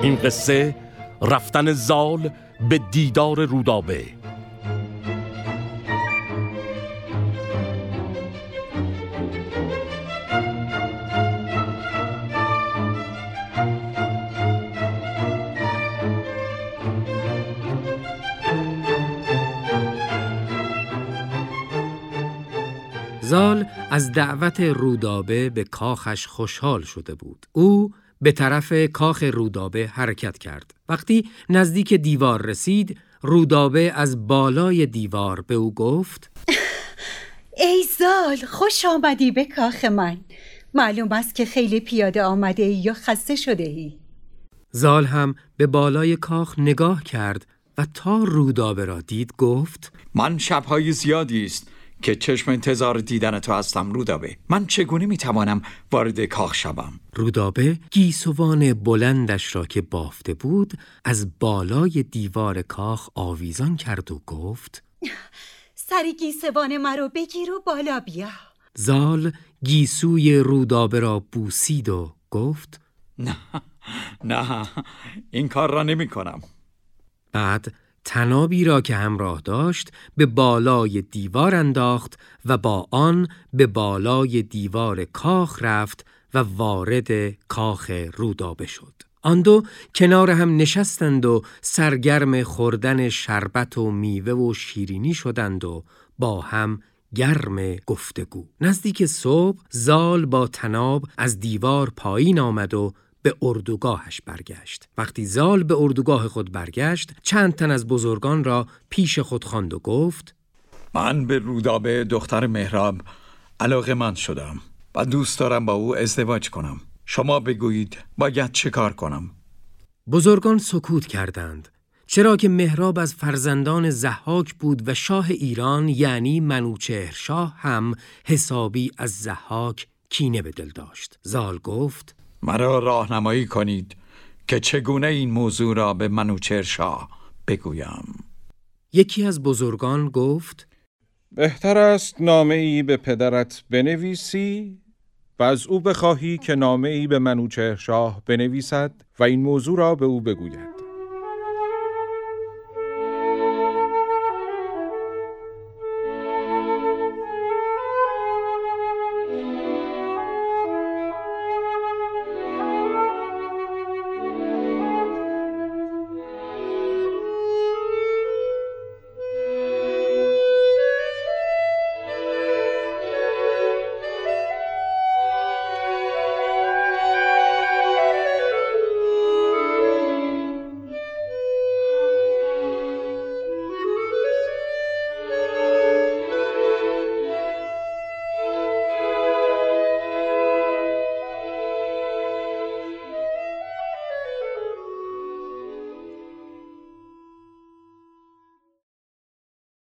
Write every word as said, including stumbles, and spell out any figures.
این قصه رفتن زال به دیدار رودابه. زال از دعوت رودابه به کاخش خوشحال شده بود. او به طرف کاخ رودابه حرکت کرد. وقتی نزدیک دیوار رسید، رودابه از بالای دیوار به او گفت: ای زال، خوش آمدی به کاخ من. معلوم است که خیلی پیاده آمده ای یا خسته شده ای. زال هم به بالای کاخ نگاه کرد و تا رودابه را دید گفت: من شب‌های زیادی است که چشم انتظار دیدن تو هستم رودابه. من چگونه میتوانم وارد کاخ شوم؟ رودابه گیسوان بلندش را که بافته بود از بالای دیوار کاخ آویزان کرد و گفت: سری گیسوان مرا بگیر و بالا بیا. زال گیسوی رودابه را بوسید و گفت: نه نه، این کار را نمی کنم. بعد طنابی را که همراه داشت به بالای دیوار انداخت و با آن به بالای دیوار کاخ رفت و وارد کاخ رودابه شد. آن دو کنار هم نشستند و سرگرم خوردن شربت و میوه و شیرینی شدند و با هم گرم گفتگو. نزدیک صبح زال با طناب از دیوار پایین آمد و به اردوگاهش برگشت. وقتی زال به اردوگاه خود برگشت، چند تن از بزرگان را پیش خود خواند و گفت: من به رودابه دختر مهراب علاقه‌مند شدم و دوست دارم با او ازدواج کنم. شما بگویید باید چه کار کنم؟ بزرگان سکوت کردند، چرا که مهراب از فرزندان ضحاک بود و شاه ایران یعنی منوچهر شاه هم حسابی از ضحاک کینه به دل داشت. زال گفت: مرا راهنمایی کنید که چگونه این موضوع را به منوچهر شاه بگویم. یکی از بزرگان گفت: بهتر است نامه ای به پدرت بنویسی و از او بخواهی که نامه ای به منوچهر شاه بنویسد و این موضوع را به او بگوید.